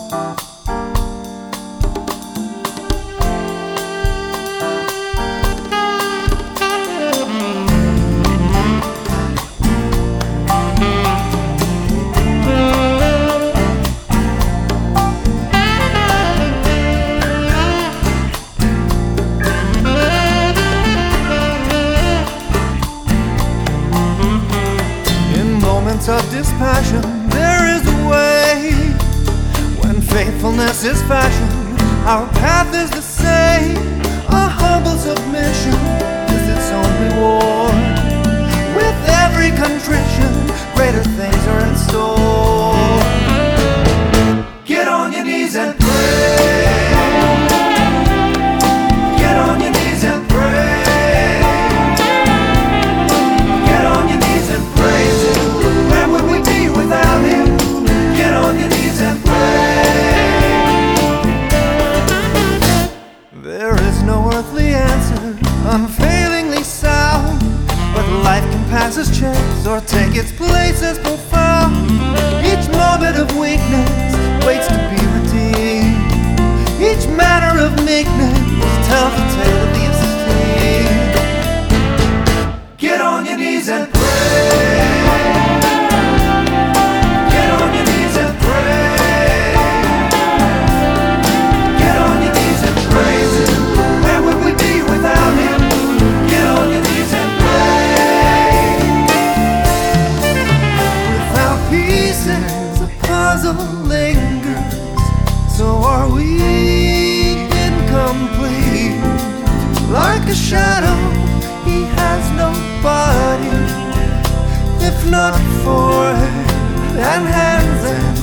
Of dispassion, there is a way. When faithfulness is fashioned, our path is the same. A humble submission is its own reward. With every contrition, greater things are in store. Get on your knees and pray. Get on your knees and pray. Get on your knees and praise Him. Where would we be without Him? Get on your knees and pray. There is no earthly answer, unfailingly sound, but life can pass as chance or take its place as profound. Each moment of weakness waits to be redeemed. Each manner of meekness tells the tale of the esteemed. Get on your knees and pray. Lingers, so are we incomplete. Like a shadow, He has no body, if not forehead and hands and